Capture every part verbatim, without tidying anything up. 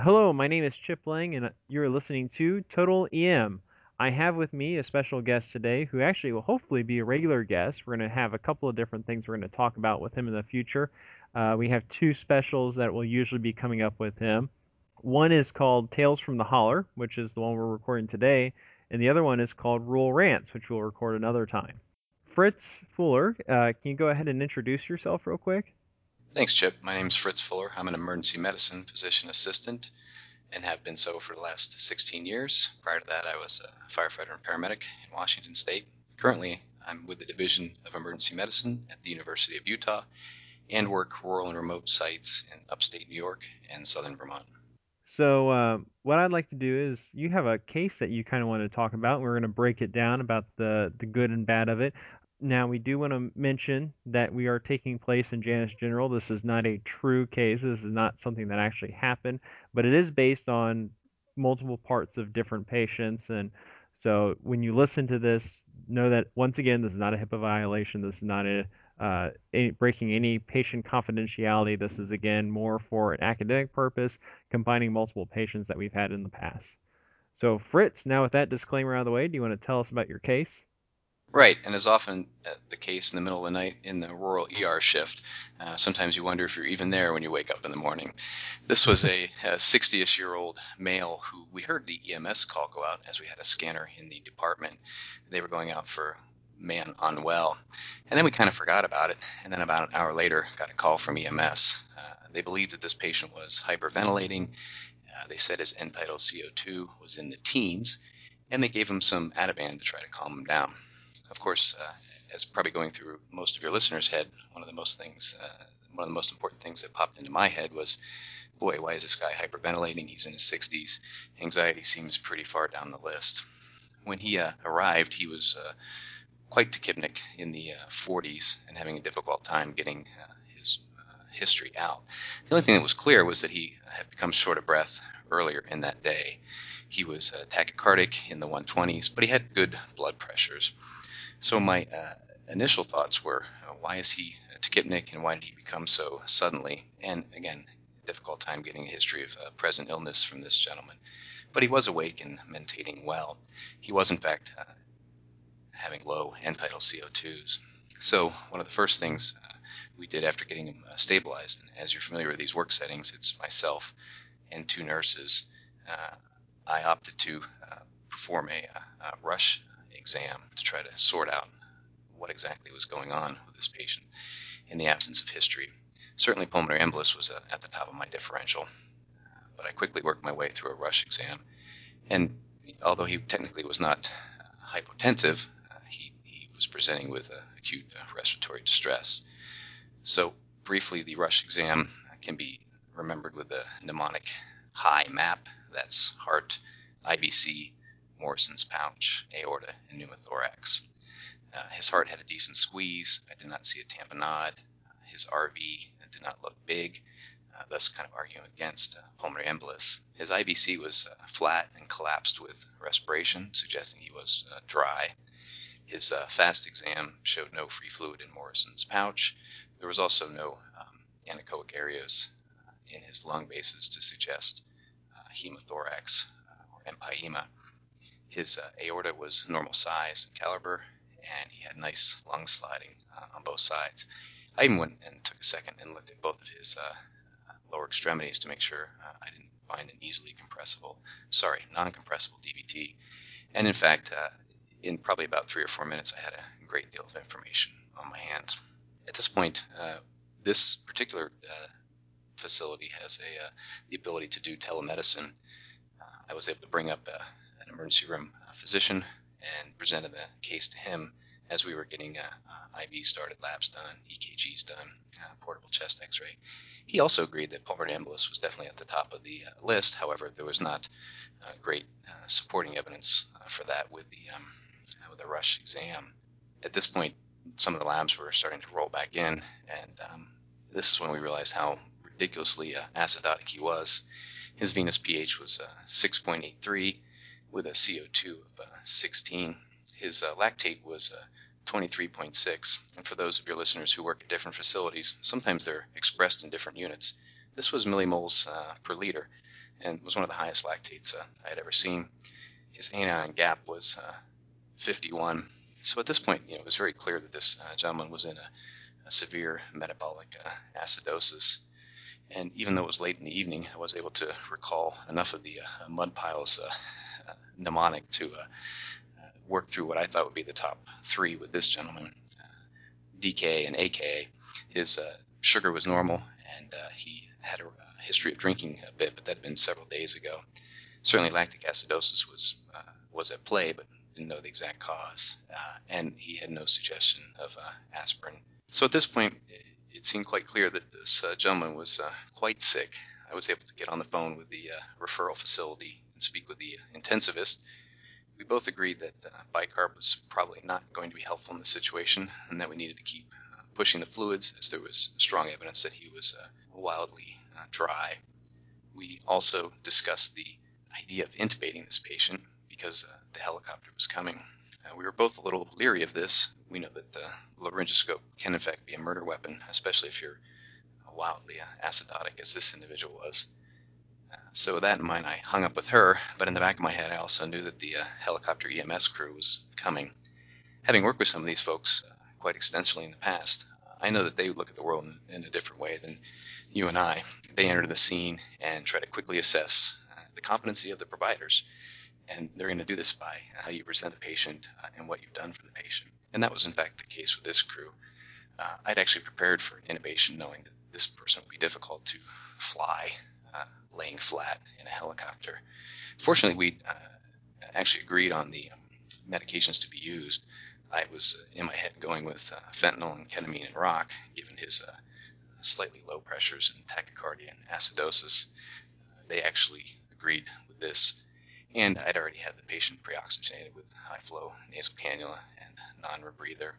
Hello, my name is Chip Lang, and you're listening to Total E M. I have with me a special guest today who actually will hopefully be a regular guest. We're going to have a couple of different things we're going to talk about with him in the future. Uh, we have two specials that will usually be coming up with him. One is called Tales from the Holler, which is the one we're recording today, and the other one is called Rural Rants, which we'll record another time. Fritz Fuller, uh, can you go ahead and introduce yourself real quick? Thanks, Chip. My name's Fritz Fuller. I'm an emergency medicine physician assistant and have been so for the last sixteen years. Prior to that, I was a firefighter and paramedic in Washington State. Currently, I'm with the Division of Emergency Medicine at the University of Utah and work rural and remote sites in upstate New York and southern Vermont. So, uh, what I'd like to do is you have a case that you kind of want to talk about. And we're going to break it down about the the good and bad of it. Now, we do want to mention that we are taking place in Janus General. This is not a true case. This is not something that actually happened, but it is based on multiple parts of different patients. And so, when you listen to this, know that once again, this is not a HIPAA violation. This is not a uh, any, breaking any patient confidentiality. This is again more for an academic purpose combining multiple patients that we've had in the past. So, Fritz, now with that disclaimer out of the way, do you want to tell us about your case? Right, and as often uh, the case in the middle of the night in the rural E R shift, uh, sometimes you wonder if you're even there when you wake up in the morning. This was a, a sixty-ish year old male who we heard the E M S call go out as we had a scanner in the department. They were going out for man unwell, and then we kind of forgot about it. And then about an hour later, got a call from E M S. Uh, they believed that this patient was hyperventilating. Uh, they said his end tidal C O two was in the teens, and they gave him some Ativan to try to calm him down. Of course, uh, as probably going through most of your listeners' head, one of the most things, uh, one of the most important things that popped into my head was, boy, why is this guy hyperventilating? He's in his sixties. Anxiety seems pretty far down the list. When he uh, arrived, he was uh, quite tachypnic in the uh, forties and having a difficult time getting uh, his uh, history out. The only thing that was clear was that he had become short of breath earlier in that day. He was uh, tachycardic in the one twenties, but he had good blood pressures. So my uh, initial thoughts were, uh, why is he tachypnic and why did he become so suddenly? And again, difficult time getting a history of uh, present illness from this gentleman. But he was awake and mentating well. He was, in fact, uh, having low end tidal C O twos. So one of the first things uh, we did after getting him uh, stabilized, and as you're familiar with these work settings, it's myself and two nurses. Uh, I opted to uh, perform a, a rush exam to try to sort out what exactly was going on with this patient in the absence of history. Certainly pulmonary embolus was uh, at the top of my differential, but I quickly worked my way through a rush exam. And although he technically was not uh, hypotensive, uh, he, he was presenting with uh, acute uh, respiratory distress. So briefly, the rush exam can be remembered with the mnemonic HI MAP. That's heart, I V C, Morrison's pouch, aorta, and pneumothorax. Uh, his heart had a decent squeeze. I did not see a tamponade. Uh, his R V did not look big, uh, thus kind of arguing against uh, pulmonary embolus. His I V C was uh, flat and collapsed with respiration, suggesting he was uh, dry. His uh, fast exam showed no free fluid in Morrison's pouch. There was also no um, anechoic areas uh, in his lung bases to suggest uh, hemothorax uh, or empyema. His uh, aorta was normal size and caliber, and he had nice lung sliding uh, on both sides. I even went and took a second and looked at both of his uh, lower extremities to make sure uh, I didn't find an easily compressible, sorry, non-compressible D V T. And in fact, uh, in probably about three or four minutes, I had a great deal of information on my hands. At this point, uh, this particular uh, facility has a uh, the ability to do telemedicine. Uh, I was able to bring up uh, an emergency room uh, physician and presented the case to him as we were getting uh, uh, I V started, labs done, E K Gs done, uh, portable chest X-ray. He also agreed that pulmonary embolus was definitely at the top of the uh, list. However, there was not uh, great uh, supporting evidence uh, for that with the um, uh, with the rush exam. At this point, some of the labs were starting to roll back in, and um, this is when we realized how ridiculously uh, acidotic he was. His venous pH was uh, six point eight three with a C O two of uh, sixteen. His uh, lactate was uh, twenty-three point six. And for those of your listeners who work at different facilities, sometimes they're expressed in different units. This was millimoles uh, per liter. and was one of the highest lactates uh, I had ever seen. His anion gap was uh, fifty-one. So at this point, you know, it was very clear that this uh, gentleman was in a, a severe metabolic uh, acidosis. And even though it was late in the evening, I was able to recall enough of the uh, mud piles uh, uh, mnemonic to uh, uh, work through what I thought would be the top three with this gentleman. Uh, D K and A K A. His uh, sugar was normal, and uh, he had a, a history of drinking a bit, but that had been several days ago. Certainly lactic acidosis was uh, was at play, but didn't know the exact cause, uh, and he had no suggestion of uh, aspirin. So at this point, it, it seemed quite clear that this uh, gentleman was uh, quite sick. I was able to get on the phone with the uh, referral facility and speak with the intensivist. We both agreed that uh, bicarb was probably not going to be helpful in the situation, and that we needed to keep uh, pushing the fluids, as there was strong evidence that he was uh, wildly uh, dry. We also discussed the idea of intubating this patient because uh, the helicopter was coming. Uh, we were both a little leery of this. We know that the laryngoscope can in fact be a murder weapon, especially if you're wildly uh, acidotic as this individual was. Uh, so with that in mind, I hung up with her, but in the back of my head I also knew that the uh, helicopter E M S crew was coming. Having worked with some of these folks uh, quite extensively in the past, uh, I know that they look at the world in, in a different way than you and I. They enter the scene and try to quickly assess uh, the competency of the providers, and they're going to do this by how you present the patient uh, and what you've done for the patient. And that was in fact the case with this crew. Uh, I'd actually prepared for intubation knowing that this person would be difficult to fly uh, laying flat in a helicopter. Fortunately, we uh, actually agreed on the um, medications to be used. I was uh, in my head going with uh, fentanyl and ketamine and rock, given his uh, slightly low pressures and tachycardia and acidosis. Uh, they actually agreed with this, and I'd already had the patient pre-oxygenated with high flow nasal cannula and non-rebreather.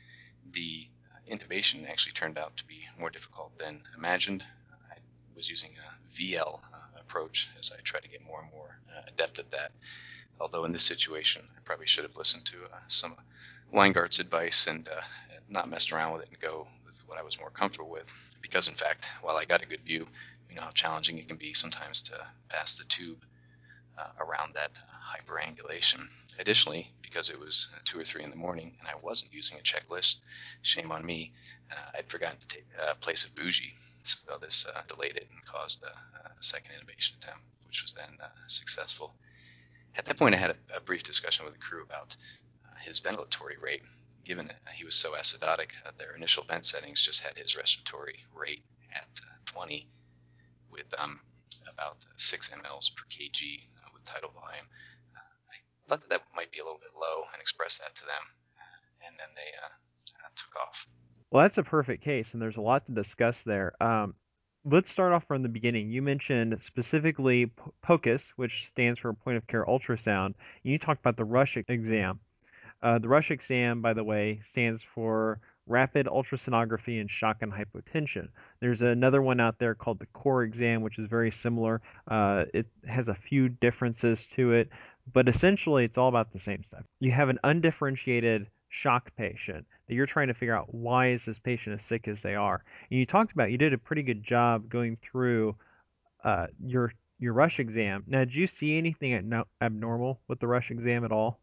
The uh, intubation actually turned out to be more difficult than imagined. I was using a V L uh, approach as I tried to get more and more uh, adept at that. Although in this situation, I probably should have listened to uh, some Weingart's advice and uh, not messed around with it and go with what I was more comfortable with. Because in fact, while I got a good view, you know how challenging it can be sometimes to pass the tube uh, around that uh, hyperangulation. Additionally, because it was uh, two or three in the morning and I wasn't using a checklist, shame on me, uh, I'd forgotten to take, uh, place a bougie. So this uh, delayed it and caused a, a second intubation attempt, which was then uh, successful. At that point, I had a, a brief discussion with the crew about uh, his ventilatory rate. Given that he was so acidotic, uh, their initial vent settings just had his respiratory rate at uh, twenty with um, about six milliliters per kg uh, with tidal volume. Uh, I thought that that might be a little bit low and expressed that to them, and then they uh, uh, took off. Well, that's a perfect case, and there's a lot to discuss there. Um, let's start off from the beginning. You mentioned specifically P- POCUS, which stands for point of care ultrasound. You talked about the rush exam. Uh, the rush exam, by the way, stands for rapid ultrasonography and shock and hypotension. There's another one out there called the core exam, which is very similar. Uh, it has a few differences to it, but essentially it's all about the same stuff. You have an undifferentiated shock patient that you're trying to figure out why is this patient as sick as they are. And you talked about you did a pretty good job going through uh, your your rush exam. Now, did you see anything abnormal with the rush exam at all?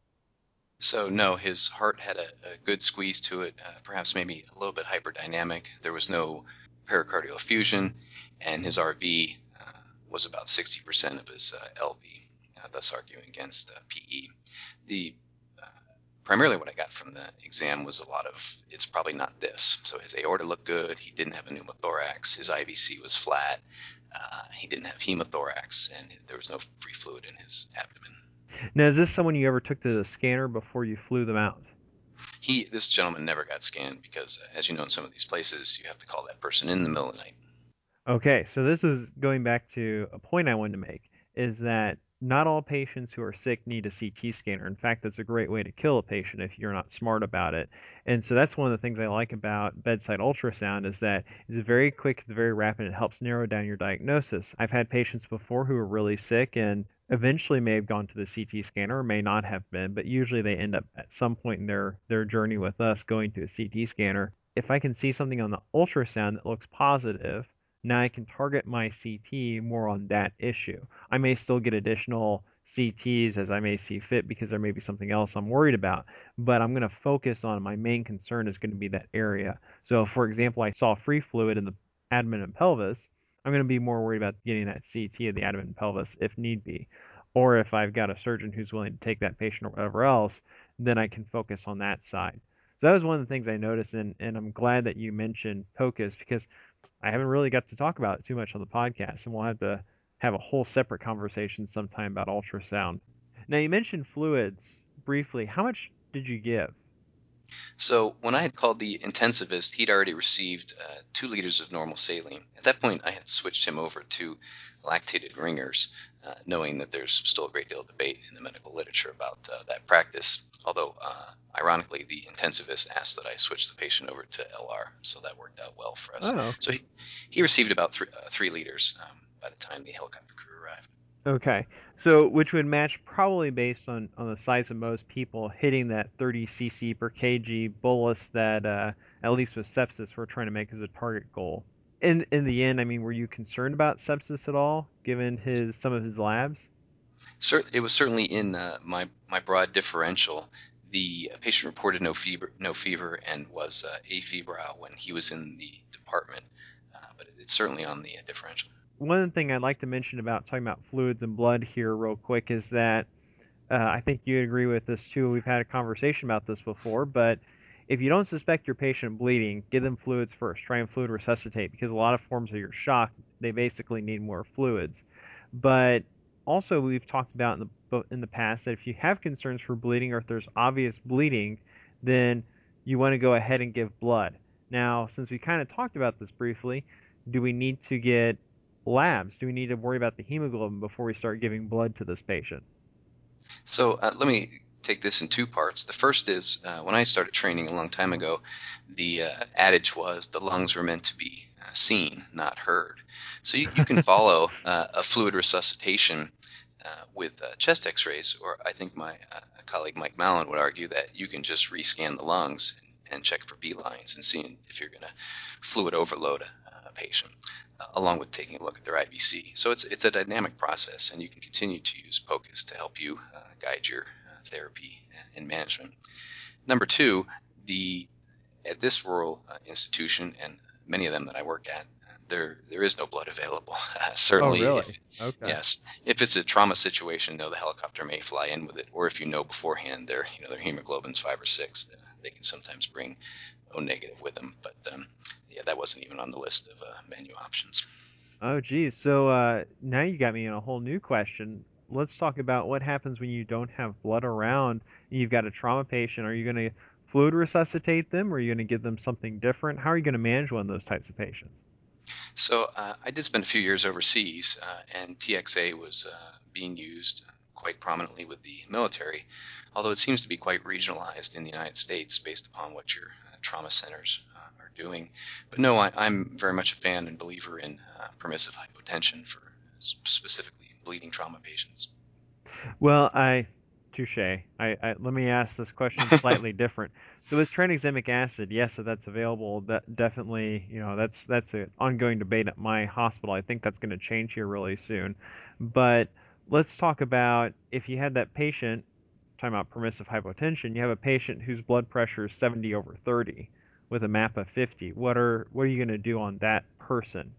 So no, his heart had a, a good squeeze to it, uh, perhaps maybe a little bit hyperdynamic. There was no pericardial effusion, and his R V uh, was about sixty percent of his uh, L V, uh, thus arguing against uh, P E. The uh, primarily what I got from the exam was a lot of it's probably not this. So his aorta looked good. He didn't have a pneumothorax. His I V C was flat. Uh, he didn't have hemothorax, and there was no free fluid in his abdomen. Now, is this someone you ever took to the scanner before you flew them out? He, this gentleman never got scanned because, uh, as you know, in some of these places, you have to call that person in the middle of the night. Okay, so this is going back to a point I wanted to make, is that not all patients who are sick need a C T scanner. In fact, that's a great way to kill a patient if you're not smart about it. And so that's one of the things I like about bedside ultrasound is that it's very quick, it's very rapid, it helps narrow down your diagnosis. I've had patients before who are really sick and eventually may have gone to the C T scanner or may not have been, but usually they end up at some point in their their journey with us going to a C T scanner. If I can see something on the ultrasound that looks positive, Now I can target my C T more on that issue. I may still get additional C Ts as I may see fit because there may be something else I'm worried about, but I'm going to focus on my main concern is going to be that area. So, for example, I saw free fluid in the abdomen and pelvis. I'm going to be more worried about getting that C T of the abdomen and pelvis if need be. Or if I've got a surgeon who's willing to take that patient or whatever else, then I can focus on that side. So that was one of the things I noticed, and, and I'm glad that you mentioned POCUS because I haven't really got to talk about it too much on the podcast, and we'll have to have a whole separate conversation sometime about ultrasound. Now, you mentioned fluids briefly. How much did you give? So when I had called the intensivist, he'd already received uh, two liters of normal saline. At that point, I had switched him over to lactated ringers, uh, knowing that there's still a great deal of debate in the medical literature about uh, that practice. Although, uh, ironically, the intensivist asked that I switch the patient over to L R, so that worked out well for us. Oh, So he, he received about three, uh, three liters um, by the time the helicopter crew arrived. okay. So, which would match probably based on, on the size of most people hitting that thirty c c per kg bolus that, uh, at least with sepsis, we're trying to make as a target goal. In in the end, I mean, were you concerned about sepsis at all, given his some of his labs? Cer- it was certainly in uh, my my broad differential. The patient reported no fever, no fever, and was uh, afebrile when he was in the department, uh, but it's certainly on the uh, differential. One thing I'd like to mention about talking about fluids and blood here, real quick, is that uh, I think you agree with this too. We've had a conversation about this before, but if you don't suspect your patient bleeding, give them fluids first. Try and fluid resuscitate because a lot of forms of your shock, they basically need more fluids. But also, we've talked about in the in the past that if you have concerns for bleeding or if there's obvious bleeding, then you want to go ahead and give blood. Now, since we kind of talked about this briefly, do we need to get labs? Do we need to worry about the hemoglobin before we start giving blood to this patient? So uh, let me take this in two parts. The first is uh, when I started training a long time ago, the uh, adage was the lungs were meant to be uh, seen, not heard. So you, you can follow uh, a fluid resuscitation uh, with uh, chest X-rays, or I think my uh, colleague Mike Mallon would argue that you can just rescan the lungs and, and check for B lines and see if you're going to fluid overload a, a patient, uh, along with taking a look at their I B C. So it's it's a dynamic process, and you can continue to use POCUS to help you uh, guide your uh, therapy and management. Number two, the at this rural uh, institution and many of them that I work at, there there is no blood available. Uh, Oh, certainly, if really? Okay. yes, if it's a trauma situation, though, the helicopter may fly in with it, or if you know beforehand their you know their hemoglobin's five or six, they can sometimes bring O negative with them. But um, yeah, that wasn't even on the list of uh, menu options. Oh, geez. So uh, now you got me in a whole new question. Let's talk about what happens when you don't have blood around and you've got a trauma patient. Are you going to fluid resuscitate them or are you going to give them something different? How are you going to manage one of those types of patients? So uh, I did spend a few years overseas, uh, and T X A was uh, being used quite prominently with the military, although it seems to be quite regionalized in the United States based upon what your uh, trauma centers uh, are doing. But no, I, I'm very much a fan and believer in uh, permissive hypotension for specifically bleeding trauma patients. Well, I touche. I, I let me ask this question slightly different. So with tranexamic acid, yes, if that's available, that definitely, you know, that's that's an ongoing debate at my hospital. I think that's going to change here really soon. But let's talk about if you had that patient, talking about permissive hypotension, you have a patient whose blood pressure is seventy over thirty with a MAPA fifty. What are what are you going to do on that person?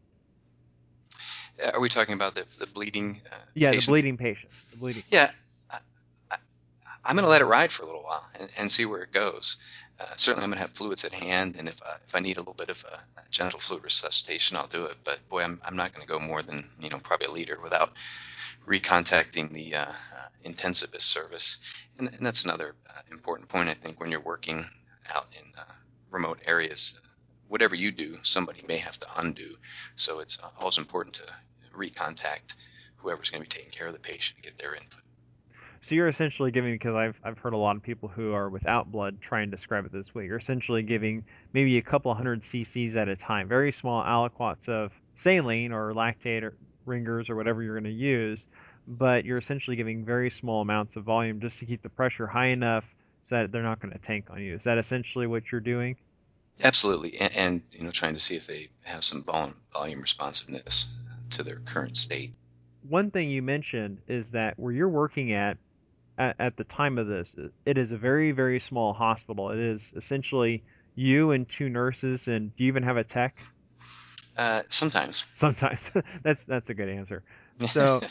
Are we talking about the, the bleeding uh, Yeah, the patient? bleeding patient. The bleeding. Yeah, I, I, I'm going to let it ride for a little while and, and see where it goes. Uh, certainly, I'm going to have fluids at hand, and if uh, if I need a little bit of a, a gentle fluid resuscitation, I'll do it. But boy, I'm I'm not going to go more than you know probably a liter without recontacting the uh, uh, intensivist service. And, and that's another uh, important point, I think, when you're working out in uh, remote areas. Whatever you do, somebody may have to undo. So it's always important to recontact whoever's going to be taking care of the patient and get their input. So you're essentially giving, because I've I've heard a lot of people who are without blood try and describe it this way. You're essentially giving maybe a couple hundred cc's at a time, very small aliquots of saline or lactate or ringers or whatever you're going to use, but you're essentially giving very small amounts of volume just to keep the pressure high enough so that they're not going to tank on you. Is that essentially what you're doing? Absolutely, and, and you know, trying to see if they have some volume, volume responsiveness to their current state. One thing you mentioned is that where you're working at, at at the time of this, it is a very, very small hospital. It is essentially you and two nurses, and do you even have a tech? Uh, sometimes. Sometimes. That's that's a good answer. So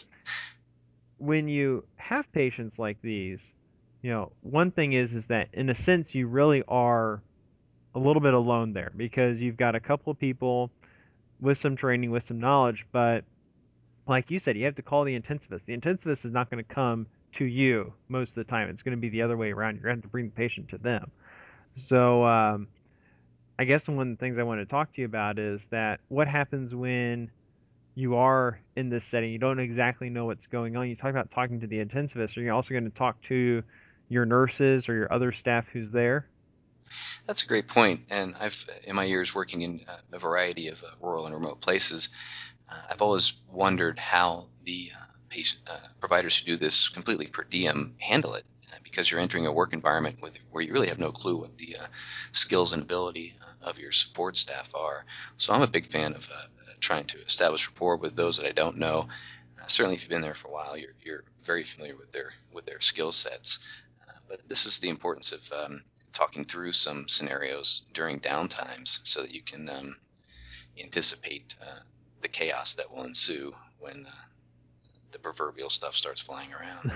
when you have patients like these, you know, one thing is is that in a sense you really are a little bit alone there because you've got a couple of people with some training, with some knowledge, but like you said, you have to call the intensivist. The intensivist is not going to come to you most of the time. It's going to be the other way around. You're going to have to bring the patient to them. So um, I guess one of the things I want to talk to you about is that what happens when you are in this setting, you don't exactly know what's going on. You talk about talking to the intensivist. Are you also going to talk to your nurses or your other staff who's there? That's a great point. And I've, in my years working in uh, a variety of uh, rural and remote places, uh, I've always wondered how the uh, patient uh, providers who do this completely per diem handle it, uh, because you're entering a work environment with where you really have no clue what the uh, skills and ability uh, of your support staff are. So I'm a big fan of uh, trying to establish rapport with those that I don't know. Uh, certainly, if you've been there for a while, you're you're very familiar with their with their skill sets. Uh, but this is the importance of um, talking through some scenarios during downtimes so that you can um, anticipate uh, the chaos that will ensue when uh, the proverbial stuff starts flying around.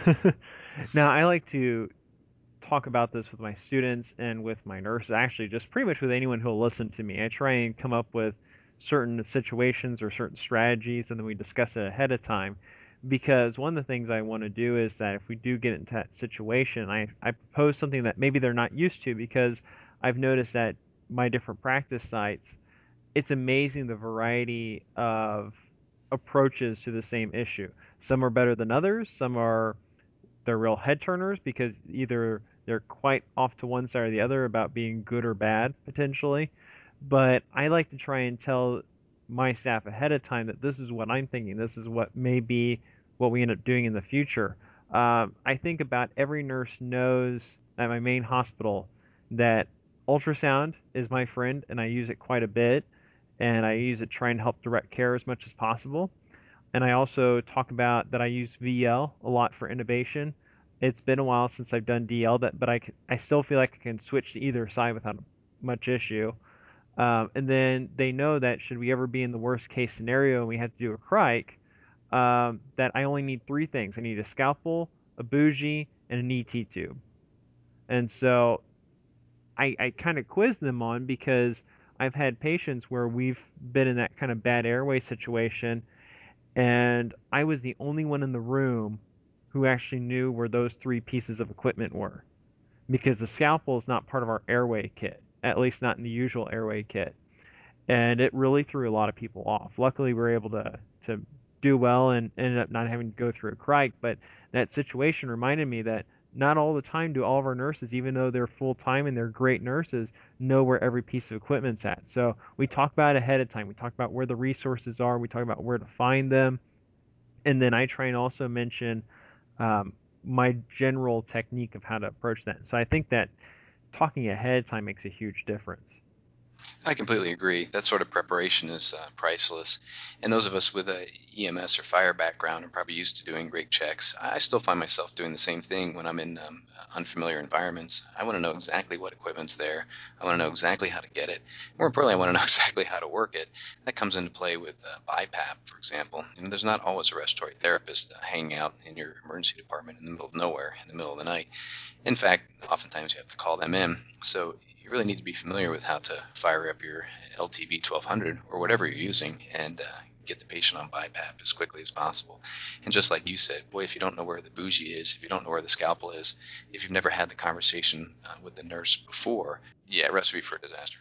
Now, I like to talk about this with my students and with my nurses, actually, just pretty much with anyone who'll listen to me. I try and come up with certain situations or certain strategies, and then we discuss it ahead of time. Because one of the things I want to do is that if we do get into that situation, I, I propose something that maybe they're not used to because I've noticed that my different practice sites, it's amazing the variety of approaches to the same issue. Some are better than others, some are they're real head turners because either they're quite off to one side or the other about being good or bad potentially. But I like to try and tell my staff ahead of time that this is what I'm thinking. This is what may be what we end up doing in the future. Um, I think about every nurse knows at my main hospital that ultrasound is my friend and I use it quite a bit and I use it to try and help direct care as much as possible. And I also talk about that I use V L a lot for intubation. It's been a while since I've done D L, that, but I, I still feel like I can switch to either side without much issue. Um, and then they know that should we ever be in the worst case scenario and we have to do a crike, um, that I only need three things. I need a scalpel, a bougie, and an E T tube. And so I, I kind of quiz them on because I've had patients where we've been in that kind of bad airway situation and I was the only one in the room who actually knew where those three pieces of equipment were because the scalpel is not part of our airway kit, at least not in the usual airway kit, and it really threw a lot of people off. Luckily, we were able to to do well and ended up not having to go through a crike, but that situation reminded me that not all the time do all of our nurses, even though they're full time and they're great nurses, know where every piece of equipment's at. So we talk about it ahead of time. We talk about where the resources are. We talk about where to find them, and then I try and also mention um, my general technique of how to approach that. So I think that talking ahead of time makes a huge difference. I completely agree. That sort of preparation is uh, priceless. And those of us with a E M S or fire background are probably used to doing rig checks. I still find myself doing the same thing when I'm in um, unfamiliar environments. I want to know exactly what equipment's there. I want to know exactly how to get it. More importantly, I want to know exactly how to work it. That comes into play with uh, BiPAP, for example. You know, there's not always a respiratory therapist uh, hanging out in your emergency department in the middle of nowhere in the middle of the night. In fact, oftentimes you have to call them in. So you really need to be familiar with how to fire up your L T V twelve hundred or whatever you're using and uh, get the patient on BiPAP as quickly as possible. And just like you said, boy, if you don't know where the bougie is, if you don't know where the scalpel is, if you've never had the conversation uh, with the nurse before, yeah, recipe for a disaster.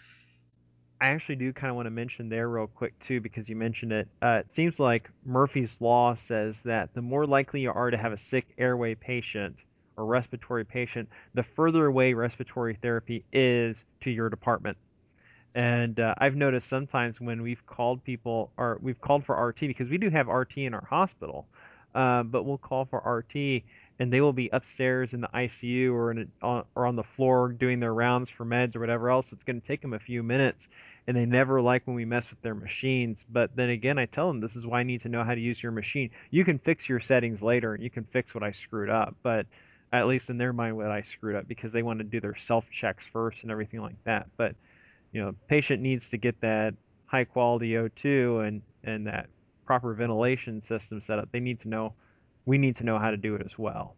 I actually do kind of want to mention there real quick too, because you mentioned it. Uh, it seems like Murphy's Law says that the more likely you are to have a sick airway patient or respiratory patient, the further away respiratory therapy is to your department. And uh, I've noticed sometimes when we've called people or we've called for R T because we do have R T in our hospital. uh, but we'll call for R T, and they will be upstairs in the I C U or in a, on, or on the floor doing their rounds for meds or whatever else. It's going to take them a few minutes, and they never like when we mess with their machines. But then again, I tell them this is why I need to know how to use your machine. You can fix your settings later, and you can fix what I screwed up, but at least in their mind, what I screwed up because they want to do their self checks first and everything like that. But you know, patient needs to get that high quality O two and and that proper ventilation system set up. They need to know, we need to know how to do it as well.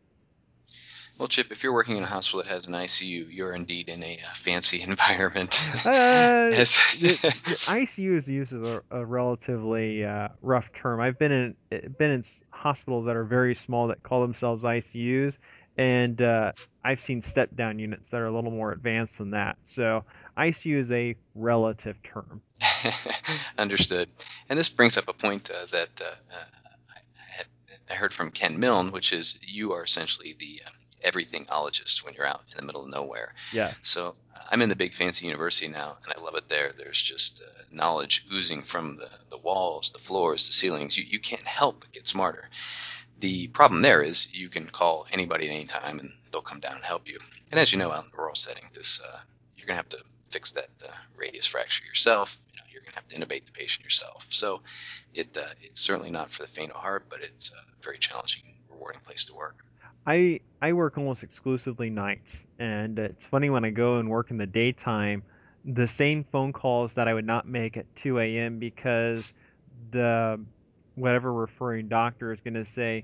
Well, Chip, if you're working in a hospital that has an I C U, you're indeed in a uh, fancy environment. Uh, As the, the I C U is used as a, a relatively uh, rough term. I've been in eh, been in s- hospitals that are very small that call themselves I C Us, and uh, I've seen step down units that are a little more advanced than that. So I C U is a relative term. Understood. And this brings up a point uh, that uh, uh, I, had, I heard from Ken Milne, which is you are essentially the uh, everythingologist when you're out in the middle of nowhere. Yes. So uh, I'm in the big fancy university now, and I love it there. There's just uh, knowledge oozing from the, the walls, the floors, the ceilings. You, you can't help but get smarter. The problem there is you can call anybody at any time, and they'll come down and help you. And as you know, out in the rural setting, this uh, you're gonna have to fix that uh, radius fracture yourself. You know, you're gonna have to intubate the patient yourself. So it uh, it's certainly not for the faint of heart, but it's a very challenging, rewarding place to work. I I work almost exclusively nights, and it's funny when I go and work in the daytime, the same phone calls that I would not make at two a m because the whatever referring doctor is going to say,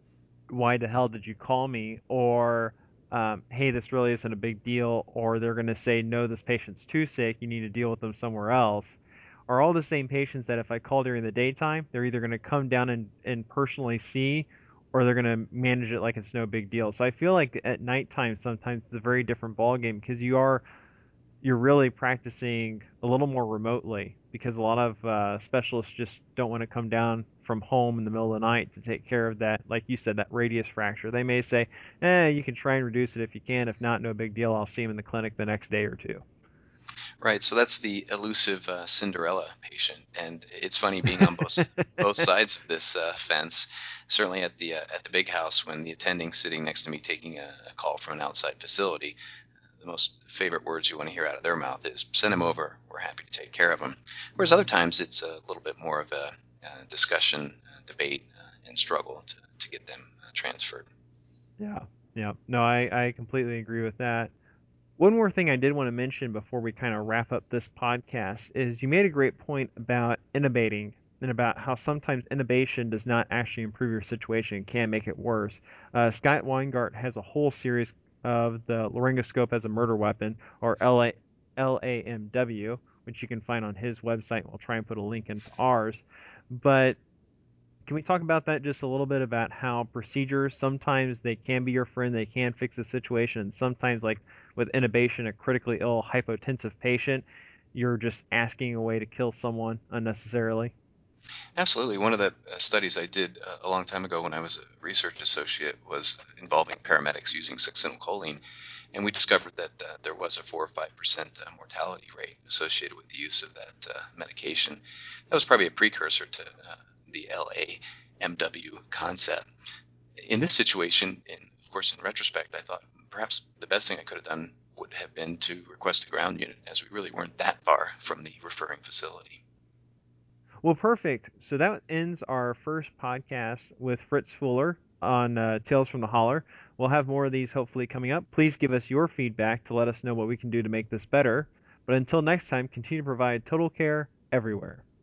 why the hell did you call me? Or, um, hey, this really isn't a big deal. Or they're going to say, no, this patient's too sick. You need to deal with them somewhere else. Are all the same patients that if I call during the daytime, they're either going to come down and, and personally see, or they're going to manage it like it's no big deal. So I feel like at nighttime sometimes it's a very different ballgame because you are you're really practicing a little more remotely because a lot of uh, specialists just don't want to come down from home in the middle of the night to take care of that, like you said, that radius fracture. They may say, eh, you can try and reduce it if you can. If not, no big deal. I'll see him in the clinic the next day or two. Right. So that's the elusive uh, Cinderella patient, and it's funny being on both both sides of this uh, fence. Certainly at the uh, at the big house, when the attending's sitting next to me taking a, a call from an outside facility, the most favorite words you want to hear out of their mouth is send him over, we're happy to take care of him. Whereas other times it's a little bit more of a uh, discussion, uh, debate, uh, and struggle to, to get them uh, transferred. Yeah, yeah. No, I, I completely agree with that. One more thing I did want to mention before we kind of wrap up this podcast is you made a great point about innovating and about how sometimes innovation does not actually improve your situation and can make it worse. Uh, Scott Weingart has a whole series of the laryngoscope as a murder weapon, or L A, L A M W, which you can find on his website. We'll try and put a link into ours. But can we talk about that just a little bit about how procedures sometimes they can be your friend, they can fix a situation, and sometimes like with intubation, a critically ill hypotensive patient, you're just asking a way to kill someone unnecessarily. Absolutely. One of the uh, studies I did uh, a long time ago when I was a research associate was involving paramedics using succinylcholine, and we discovered that uh, there was a four or five percent uh, mortality rate associated with the use of that uh, medication. That was probably a precursor to uh, the L A M W concept. In this situation, and of course, in retrospect, I thought perhaps the best thing I could have done would have been to request a ground unit, as we really weren't that far from the referring facility. Well, perfect. So that ends our first podcast with Fritz Fuller on uh, Tales from the Holler. We'll have more of these hopefully coming up. Please give us your feedback to let us know what we can do to make this better. But until next time, continue to provide total care everywhere.